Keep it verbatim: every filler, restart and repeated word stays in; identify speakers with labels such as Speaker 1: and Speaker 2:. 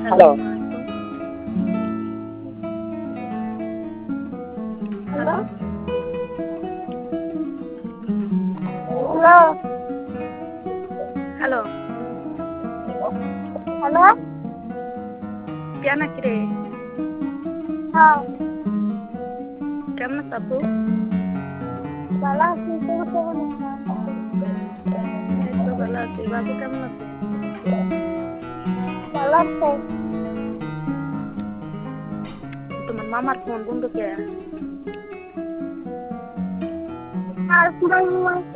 Speaker 1: Hello.
Speaker 2: Hello. Hello.
Speaker 1: Hello.
Speaker 2: Hello.
Speaker 1: কেয়া নাকি রে?
Speaker 2: হ্যাঁ।
Speaker 1: কেমন আছো আপু?
Speaker 2: ভালো আছি, তুমি কেমন আছো?
Speaker 1: এই তো ভালো আছি। বাবু কেমন আছে?
Speaker 2: ভালো আছে।
Speaker 1: তোমার মামার ফোন বন্ধ কে?
Speaker 2: আর পুরাই